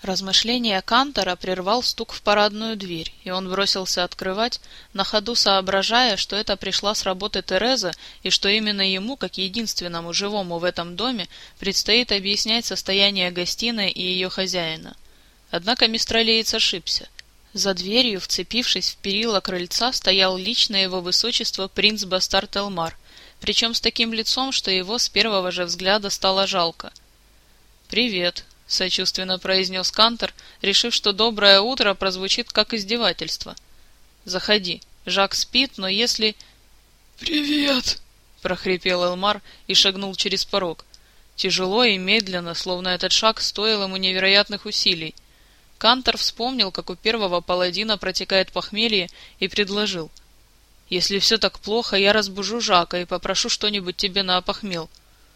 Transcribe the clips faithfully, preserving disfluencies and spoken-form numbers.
Размышления Кантора прервал стук в парадную дверь, и он бросился открывать, на ходу соображая, что это пришла с работы Тереза, и что именно ему, как единственному живому в этом доме, предстоит объяснять состояние гостиной и ее хозяина. Однако мистралиец ошибся. За дверью, вцепившись в перила крыльца, стоял лично его высочество принц Бастард Элмар, причем с таким лицом, что его с первого же взгляда стало жалко. «Привет», — сочувственно произнес Кантор, решив, что «доброе утро» прозвучит как издевательство. «Заходи. Жак спит, но если...» «Привет!» — прохрипел Элмар и шагнул через порог. Тяжело и медленно, словно этот шаг стоил ему невероятных усилий. Кантор вспомнил, как у первого паладина протекает похмелье, и предложил: «Если все так плохо, я разбужу Жака и попрошу что-нибудь тебе на опохмел».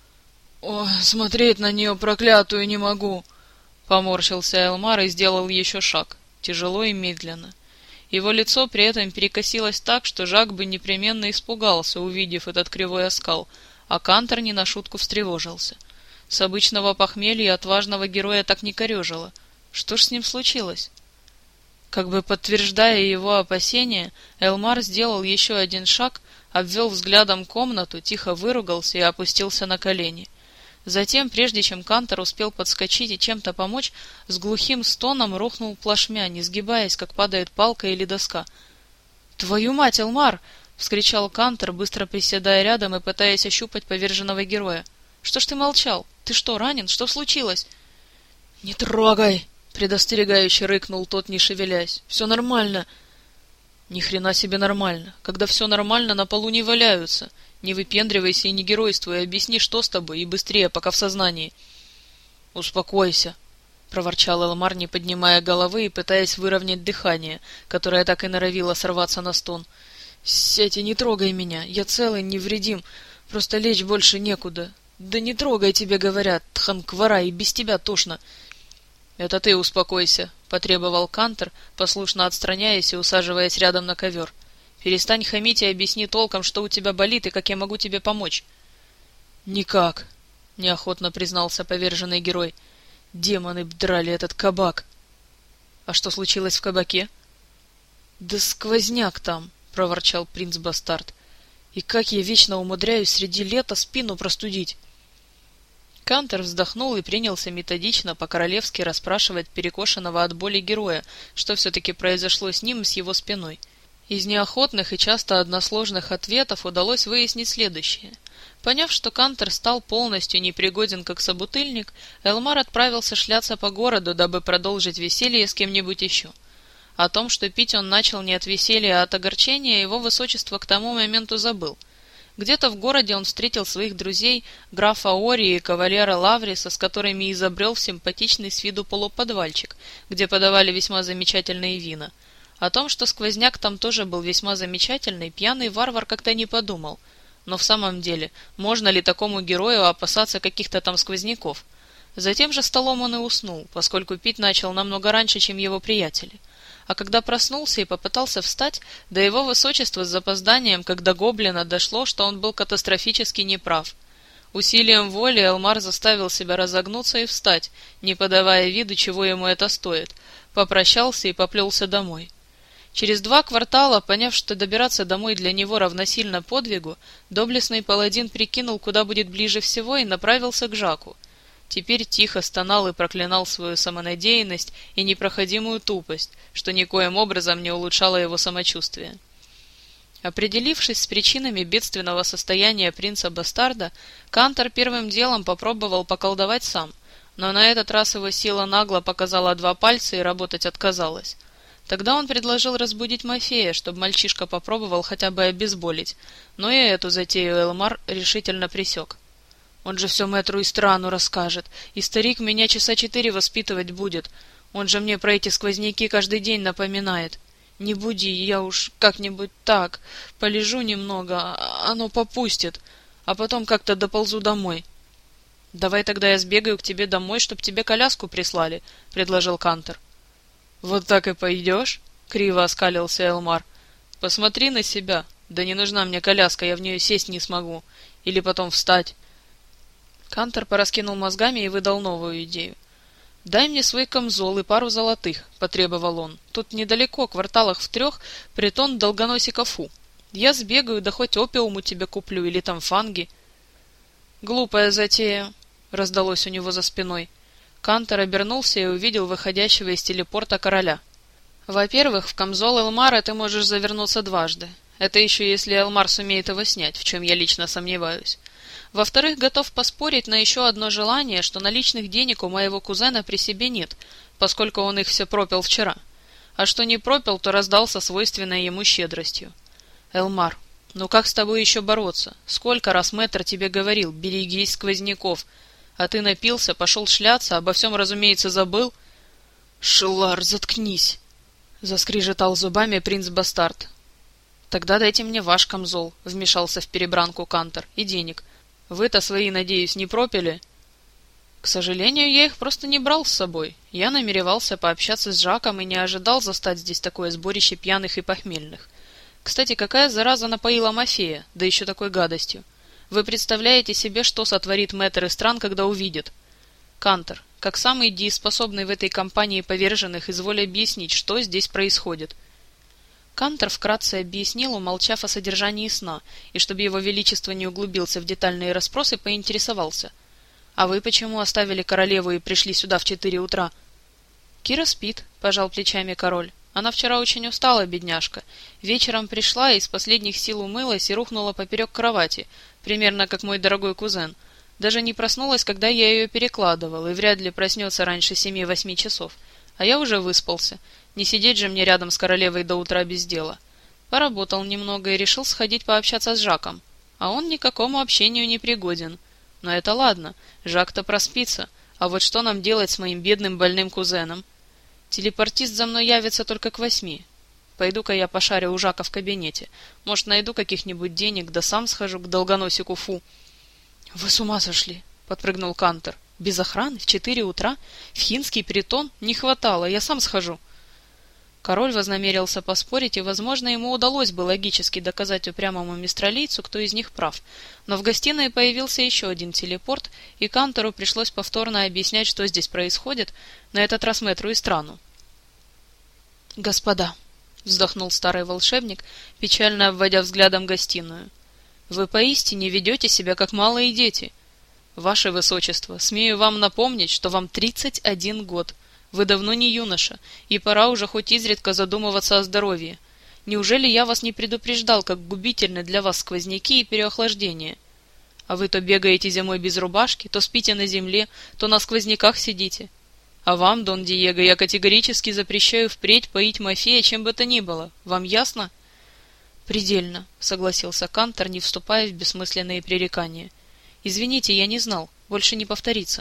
«О, смотреть на нее проклятую не могу!» Поморщился Элмар и сделал еще шаг, тяжело и медленно. Его лицо при этом перекосилось так, что Жак бы непременно испугался, увидев этот кривой оскал, а Кантор не на шутку встревожился. С обычного похмелья отважного героя так не корежило. Что ж с ним случилось? Как бы подтверждая его опасения, Элмар сделал еще один шаг, обвел взглядом комнату, тихо выругался и опустился на колени. Затем, прежде чем Кантор успел подскочить и чем-то помочь, с глухим стоном рухнул плашмя, не сгибаясь, как падает палка или доска. «Твою мать, Элмар!» — вскричал Кантор, быстро приседая рядом и пытаясь ощупать поверженного героя. «Что ж ты молчал? Ты что, ранен? Что случилось?» «Не трогай!» — предостерегающе рыкнул тот, не шевелясь. «Все нормально!» «Ни хрена себе нормально! Когда все нормально, на полу не валяются! Не выпендривайся и не геройствуй, объясни, что с тобой, и быстрее, пока в сознании!» «Успокойся!» — проворчал Элмар, не поднимая головы и пытаясь выровнять дыхание, которое так и норовило сорваться на стон. «Сетя, не трогай меня! Я целый, невредим! Просто лечь больше некуда! Да не трогай, тебе говорят, Тханквара, и без тебя тошно!» «Это ты успокойся», — потребовал Кантор, послушно отстраняясь и усаживаясь рядом на ковер. «Перестань хамить и объясни толком, что у тебя болит и как я могу тебе помочь». «Никак», — неохотно признался поверженный герой. «Демоны драли этот кабак». «А что случилось в кабаке?» «Да сквозняк там», — проворчал принц Бастард. «И как я вечно умудряюсь среди лета спину простудить». Кантор вздохнул и принялся методично по-королевски расспрашивать перекошенного от боли героя, что все-таки произошло с ним и с его спиной. Из неохотных и часто односложных ответов удалось выяснить следующее. Поняв, что Кантор стал полностью непригоден как собутыльник, Элмар отправился шляться по городу, дабы продолжить веселье с кем-нибудь еще. О том, что пить он начал не от веселья, а от огорчения, его высочество к тому моменту забыл. Где-то в городе он встретил своих друзей, графа Ори и кавалера Лавриса, с которыми изобрел в симпатичный с виду полуподвальчик, где подавали весьма замечательные вина. О том, что сквозняк там тоже был весьма замечательный, пьяный варвар как-то не подумал. Но в самом деле, можно ли такому герою опасаться каких-то там сквозняков? Затем же столом он и уснул, поскольку пить начал намного раньше, чем его приятели. А когда проснулся и попытался встать, до его высочества с запозданием, как до гоблина, дошло, что он был катастрофически неправ. Усилием воли Элмар заставил себя разогнуться и встать, не подавая виду, чего ему это стоит, попрощался и поплелся домой. Через два квартала, поняв, что добираться домой для него равносильно подвигу, доблестный паладин прикинул, куда будет ближе всего, и направился к Жаку. Теперь тихо стонал и проклинал свою самонадеянность и непроходимую тупость, что никоим образом не улучшало его самочувствие. Определившись с причинами бедственного состояния принца Бастарда, Кантор первым делом попробовал поколдовать сам, но на этот раз его сила нагло показала два пальца и работать отказалась. Тогда он предложил разбудить Мафея, чтобы мальчишка попробовал хотя бы обезболить, но и эту затею Элмар решительно пресек. «Он же все мэтру Истрану расскажет, и старик меня часа четыре воспитывать будет. Он же мне про эти сквозняки каждый день напоминает. Не буди, я уж как-нибудь так, полежу немного, оно попустит, а потом как-то доползу домой». «Давай тогда я сбегаю к тебе домой, чтоб тебе коляску прислали», — предложил Кантор. «Вот так и пойдешь?» — криво оскалился Элмар. «Посмотри на себя. Да не нужна мне коляска, я в нее сесть не смогу. Или потом встать». Кантор пораскинул мозгами и выдал новую идею. «Дай мне свой камзол и пару золотых», — потребовал он. «Тут недалеко, кварталах в трех, притон долгоносика Фу. Я сбегаю, да хоть опиум у тебя куплю или там фанги». «Глупая затея», — раздалось у него за спиной. Кантор обернулся и увидел выходящего из телепорта короля. «Во-первых, в камзол Элмара ты можешь завернуться дважды. Это еще если Элмар сумеет его снять, в чем я лично сомневаюсь. Во-вторых, готов поспорить на еще одно желание, что наличных денег у моего кузена при себе нет, поскольку он их все пропил вчера. А что не пропил, то раздал со свойственной ему щедростью. Элмар, ну как с тобой еще бороться? Сколько раз мэтр тебе говорил, берегись сквозняков, а ты напился, пошел шляться, обо всем, разумеется, забыл?» «Шелар, заткнись!» — заскрежетал зубами принц-бастард. «Тогда дайте мне ваш камзол», — вмешался в перебранку Кантор, — «и денег. Вы-то свои, надеюсь, не пропили?» «К сожалению, я их просто не брал с собой. Я намеревался пообщаться с Жаком и не ожидал застать здесь такое сборище пьяных и похмельных. Кстати, какая зараза напоила Мафея, да еще такой гадостью? Вы представляете себе, что сотворит мэтр Истран, когда увидит? Кантор, как самый дееспособный в этой компании поверженных, изволь объяснить, что здесь происходит». Кантор вкратце объяснил, умолчав о содержании сна, и чтобы его величество не углубился в детальные расспросы, поинтересовался. «А вы почему оставили королеву и пришли сюда в четыре утра?» «Кира спит», — пожал плечами король. «Она вчера очень устала, бедняжка. Вечером пришла и из последних сил умылась и рухнула поперек кровати, примерно как мой дорогой кузен. Даже не проснулась, когда я ее перекладывал, и вряд ли проснется раньше семи-восьми часов. А я уже выспался. Не сидеть же мне рядом с королевой до утра без дела. Поработал немного и решил сходить пообщаться с Жаком. А он ни к какому общению не пригоден. Но это ладно, Жак-то проспится. А вот что нам делать с моим бедным больным кузеном? Телепортист за мной явится только к восьми. Пойду-ка я пошарю у Жака в кабинете. Может, найду каких-нибудь денег, да сам схожу к долгоносику Фу». «Вы с ума сошли?» — подпрыгнул Кантор. «Без охраны? В четыре утра? В хинский притон? Не хватало, я сам схожу». Король вознамерился поспорить, и, возможно, ему удалось бы логически доказать упрямому мистралийцу, кто из них прав. Но в гостиной появился еще один телепорт, и Кантору пришлось повторно объяснять, что здесь происходит, на этот раз мэтру Истрану. «Господа», — вздохнул старый волшебник, печально обводя взглядом гостиную, — «вы поистине ведете себя как малые дети. Ваше Высочество, смею вам напомнить, что вам тридцать один год. Вы давно не юноша, и пора уже хоть изредка задумываться о здоровье. Неужели я вас не предупреждал, как губительны для вас сквозняки и переохлаждение? А вы то бегаете зимой без рубашки, то спите на земле, то на сквозняках сидите. А вам, Дон Диего, я категорически запрещаю впредь поить Мафея чем бы то ни было. Вам ясно?» «Предельно», — согласился Кантор, не вступая в бессмысленные пререкания. «Извините, я не знал. Больше не повторится».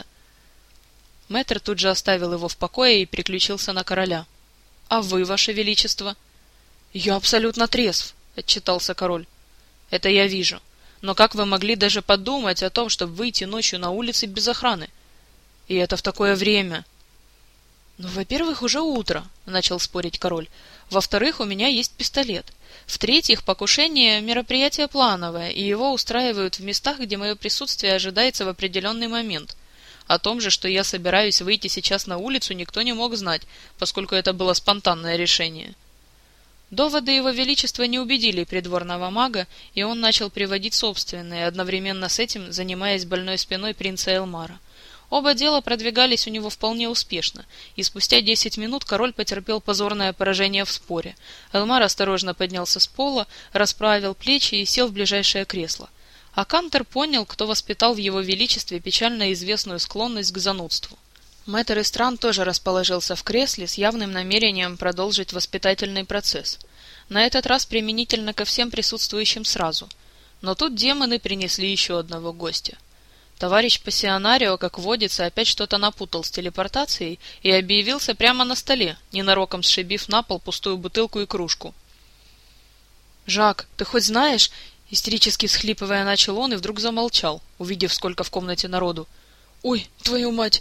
Мэтр тут же оставил его в покое и переключился на короля. «А вы, ваше величество?» «Я абсолютно трезв», — отчитался король. «Это я вижу. Но как вы могли даже подумать о том, чтобы выйти ночью на улицы без охраны? И это в такое время?» «Ну, во-первых, уже утро», — начал спорить король. «Во-вторых, у меня есть пистолет. В-третьих, покушение — мероприятие плановое, и его устраивают в местах, где мое присутствие ожидается в определенный момент. О том же, что я собираюсь выйти сейчас на улицу, никто не мог знать, поскольку это было спонтанное решение». Доводы его величества не убедили придворного мага, и он начал приводить собственные, одновременно с этим занимаясь больной спиной принца Элмара. Оба дела продвигались у него вполне успешно, и спустя десять минут король потерпел позорное поражение в споре. Элмар осторожно поднялся с пола, расправил плечи и сел в ближайшее кресло. А Кантор понял, кто воспитал в его величестве печально известную склонность к занудству. Мэтр Истран тоже расположился в кресле с явным намерением продолжить воспитательный процесс. На этот раз применительно ко всем присутствующим сразу. Но тут демоны принесли еще одного гостя. Товарищ Пассионарио, как водится, опять что-то напутал с телепортацией и объявился прямо на столе, ненароком сшибив на пол пустую бутылку и кружку. «Жак, ты хоть знаешь...» — истерически всхлипывая начал он и вдруг замолчал, увидев, сколько в комнате народу. «Ой, твою мать!»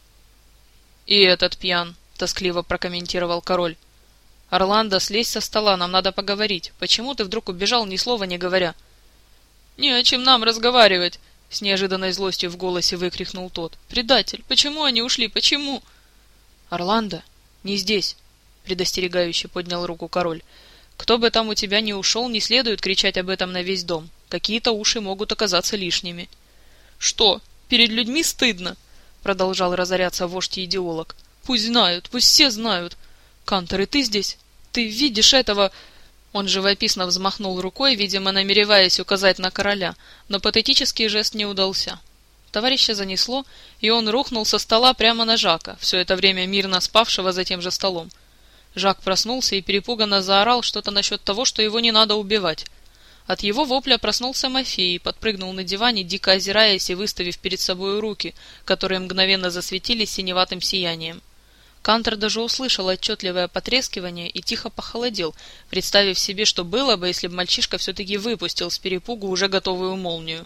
«И этот пьян», — тоскливо прокомментировал король. «Орландо, слезь со стола, нам надо поговорить. Почему ты вдруг убежал, ни слова не говоря?» «Не о чем нам разговаривать», — с неожиданной злостью в голосе выкрикнул тот. «Предатель, почему они ушли, почему?» Орландо, не здесь, предостерегающе поднял руку король. Кто бы там у тебя ни ушел, не следует кричать об этом на весь дом. Какие-то уши могут оказаться лишними. Что, перед людьми стыдно? Продолжал разоряться вождь-идеолог. Пусть знают, пусть все знают. Кантор, и ты здесь? Ты видишь этого... Он живописно взмахнул рукой, видимо, намереваясь указать на короля, но патетический жест не удался. Товарища занесло, и он рухнул со стола прямо на Жака, все это время мирно спавшего за тем же столом. Жак проснулся и перепуганно заорал что-то насчет того, что его не надо убивать. От его вопля проснулся Мафей и подпрыгнул на диване, дико озираясь и выставив перед собой руки, которые мгновенно засветились синеватым сиянием. Кантор даже услышал отчетливое потрескивание и тихо похолодел, представив себе, что было бы, если бы мальчишка все-таки выпустил с перепугу уже готовую молнию.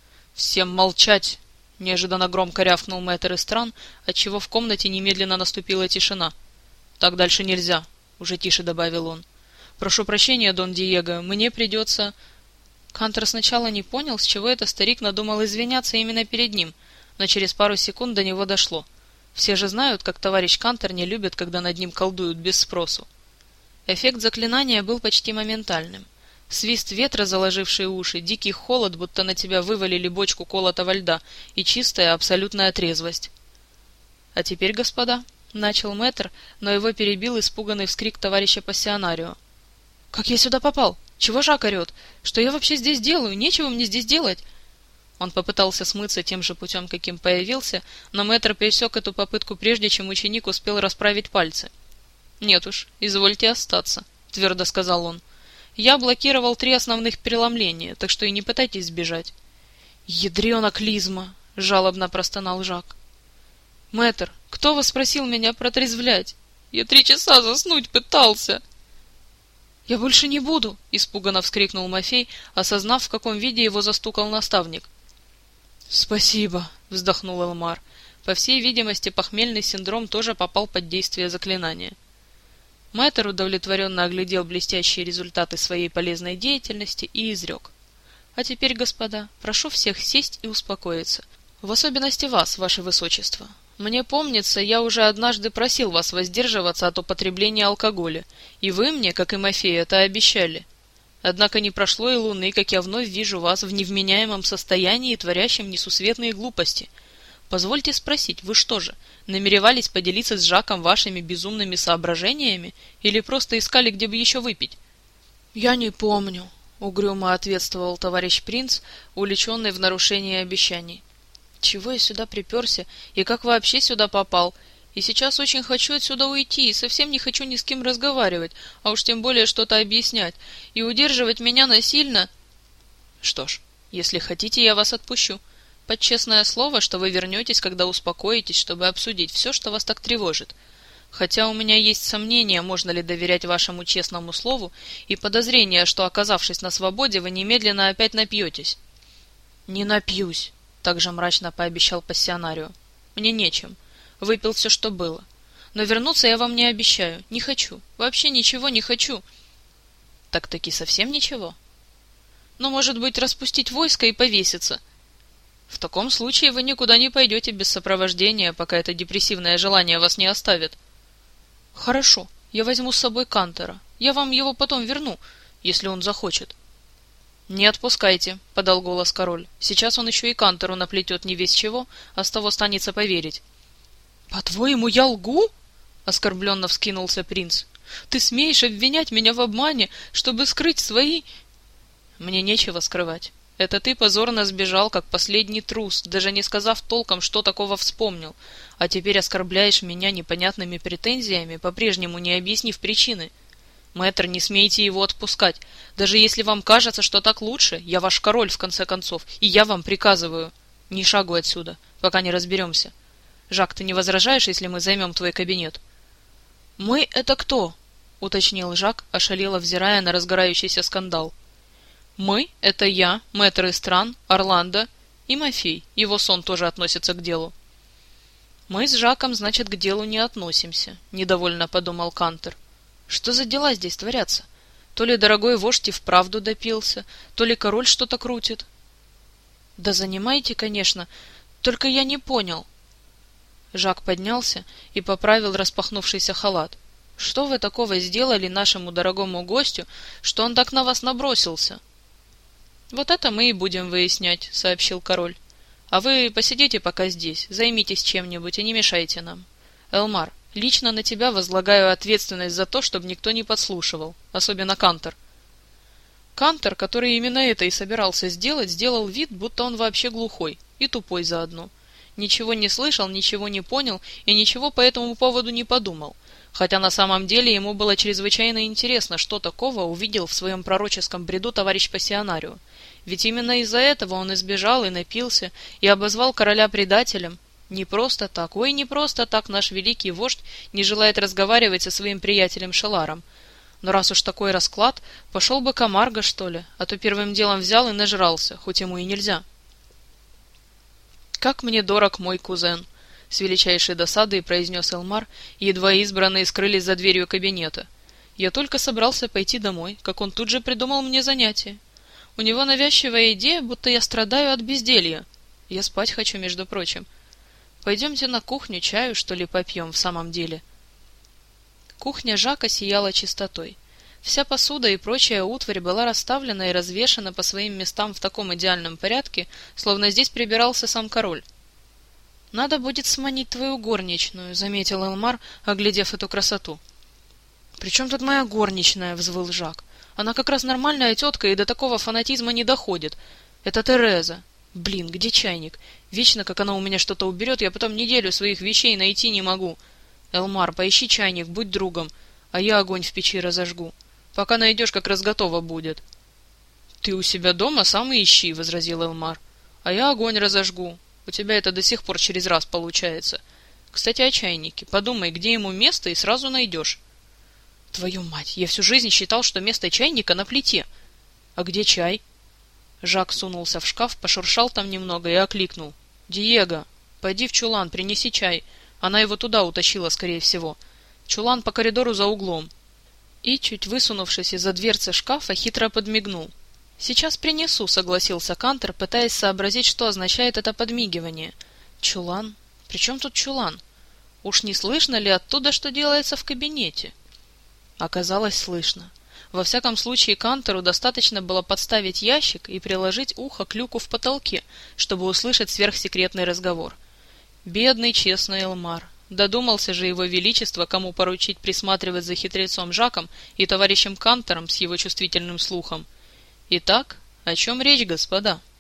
«Всем молчать!» — неожиданно громко рявкнул мэтр Эстран, отчего в комнате немедленно наступила тишина. «Так дальше нельзя», — уже тише добавил он. «Прошу прощения, Дон Диего, мне придется...» Кантор сначала не понял, с чего это старик надумал извиняться именно перед ним, но через пару секунд до него дошло. Все же знают, как товарищ Кантор не любит, когда над ним колдуют без спросу. Эффект заклинания был почти моментальным. Свист ветра, заложивший уши, дикий холод, будто на тебя вывалили бочку колотого льда, и чистая абсолютная трезвость. «А теперь, господа», — начал мэтр, но его перебил испуганный вскрик товарища пассионарио. «Как я сюда попал? Чего Жак орет? Что я вообще здесь делаю? Нечего мне здесь делать!» Он попытался смыться тем же путем, каким появился, но мэтр пересек эту попытку прежде, чем ученик успел расправить пальцы. «Нет уж, извольте остаться», — твердо сказал он. «Я блокировал три основных переломления, так что и не пытайтесь сбежать». «Ядрена клизма!» — жалобно простонал Жак. «Мэтр, кто вас просил меня протрезвлять? Я три часа заснуть пытался!» «Я больше не буду!» — испуганно вскрикнул Мафей, осознав, в каком виде его застукал наставник. «Спасибо!» — вздохнул Элмар. По всей видимости, похмельный синдром тоже попал под действие заклинания. Мэтр удовлетворенно оглядел блестящие результаты своей полезной деятельности и изрек. «А теперь, господа, прошу всех сесть и успокоиться. В особенности вас, ваше высочество. Мне помнится, я уже однажды просил вас воздерживаться от употребления алкоголя, и вы мне, как и Мафей, это обещали. Однако не прошло и луны, как я вновь вижу вас в невменяемом состоянии, творящем несусветные глупости. Позвольте спросить, вы что же, намеревались поделиться с Жаком вашими безумными соображениями или просто искали, где бы еще выпить?» «Я не помню», — угрюмо ответствовал товарищ принц, увлеченный в нарушение обещаний. «Чего я сюда приперся и как вообще сюда попал? И сейчас очень хочу отсюда уйти, и совсем не хочу ни с кем разговаривать, а уж тем более что-то объяснять, и удерживать меня насильно...» «Что ж, если хотите, я вас отпущу. Под честное слово, что вы вернетесь, когда успокоитесь, чтобы обсудить все, что вас так тревожит. Хотя у меня есть сомнения, можно ли доверять вашему честному слову, и подозрение, что, оказавшись на свободе, вы немедленно опять напьетесь». «Не напьюсь», — также мрачно пообещал пассионарио. «Мне нечем. Выпил все, что было. Но вернуться я вам не обещаю. Не хочу. Вообще ничего не хочу». «Так-таки совсем ничего?» «Ну, может быть, распустить войско и повеситься?» «В таком случае вы никуда не пойдете без сопровождения, пока это депрессивное желание вас не оставит». «Хорошо, я возьму с собой Кантора. Я вам его потом верну, если он захочет». «Не отпускайте», — подал голос король. «Сейчас он еще и Кантору наплетет не весь чего, а с того станется поверить». «По-твоему, я лгу?» — оскорбленно вскинулся принц. «Ты смеешь обвинять меня в обмане, чтобы скрыть свои...» «Мне нечего скрывать. Это ты позорно сбежал, как последний трус, даже не сказав толком, что такого вспомнил, а теперь оскорбляешь меня непонятными претензиями, по-прежнему не объяснив причины. Мэтр, не смейте его отпускать. Даже если вам кажется, что так лучше, я ваш король, в конце концов, и я вам приказываю. Ни шагу отсюда, пока не разберемся. Жак, ты не возражаешь, если мы займем твой кабинет?» «Мы — это кто?» — уточнил Жак, ошалело взирая на разгорающийся скандал. «Мы — это я, мэтр Эстран, Орландо и Мафей. Его сон тоже относится к делу». «Мы с Жаком, значит, к делу не относимся», — недовольно подумал Кантор. «Что за дела здесь творятся? То ли дорогой вождь и вправду допился, то ли король что-то крутит». «Да занимайте, конечно, только я не понял». Жак поднялся и поправил распахнувшийся халат. «Что вы такого сделали нашему дорогому гостю, что он так на вас набросился?» «Вот это мы и будем выяснять», — сообщил король. «А вы посидите пока здесь, займитесь чем-нибудь и не мешайте нам. Элмар, лично на тебя возлагаю ответственность за то, чтобы никто не подслушивал, особенно Кантор». Кантор, который именно это и собирался сделать, сделал вид, будто он вообще глухой и тупой заодно. Ничего не слышал, ничего не понял и ничего по этому поводу не подумал, хотя на самом деле ему было чрезвычайно интересно, что такого увидел в своем пророческом бреду товарищ пассионарио. Ведь именно из-за этого он избежал и напился, и обозвал короля предателем. Не просто так, ой, не просто так наш великий вождь не желает разговаривать со своим приятелем Шеларом. Но раз уж такой расклад, пошел бы Камарго, что ли, а то первым делом взял и нажрался, хоть ему и нельзя. «Как мне дорог мой кузен!» — с величайшей досадой произнес Элмар, и едва избранные скрылись за дверью кабинета. «Я только собрался пойти домой, как он тут же придумал мне занятие. У него навязчивая идея, будто я страдаю от безделья. Я спать хочу, между прочим. Пойдемте на кухню, чаю, что ли, попьем в самом деле». Кухня Жака сияла чистотой. Вся посуда и прочая утварь была расставлена и развешана по своим местам в таком идеальном порядке, словно здесь прибирался сам король. «Надо будет сманить твою горничную», — заметил Элмар, оглядев эту красоту. «При чем тут моя горничная?» — взвыл Жак. «Она как раз нормальная тетка и до такого фанатизма не доходит. Это Тереза. Блин, где чайник? Вечно, как она у меня что-то уберет, я потом неделю своих вещей найти не могу. Элмар, поищи чайник, будь другом, а я огонь в печи разожгу. Пока найдешь, как раз готово будет». «Ты у себя дома сам и ищи», — возразил Элмар. «А я огонь разожгу. У тебя это до сих пор через раз получается. Кстати, о чайнике. Подумай, где ему место, и сразу найдешь». «Твою мать, я всю жизнь считал, что место чайника на плите. А где чай?» Жак сунулся в шкаф, пошуршал там немного и окликнул. «Диего, пойди в чулан, принеси чай. Она его туда утащила, скорее всего. Чулан по коридору за углом». И, чуть высунувшись из-за дверцы шкафа, хитро подмигнул. «Сейчас принесу», — согласился Кантор, пытаясь сообразить, что означает это подмигивание. «Чулан? При чем тут чулан? Уж не слышно ли оттуда, что делается в кабинете?» Оказалось, слышно. Во всяком случае, Кантору достаточно было подставить ящик и приложить ухо к люку в потолке, чтобы услышать сверхсекретный разговор. Бедный честный Элмар. Додумался же его величество, кому поручить присматривать за хитрецом Жаком и товарищем Кантором с его чувствительным слухом. Итак, о чем речь, господа?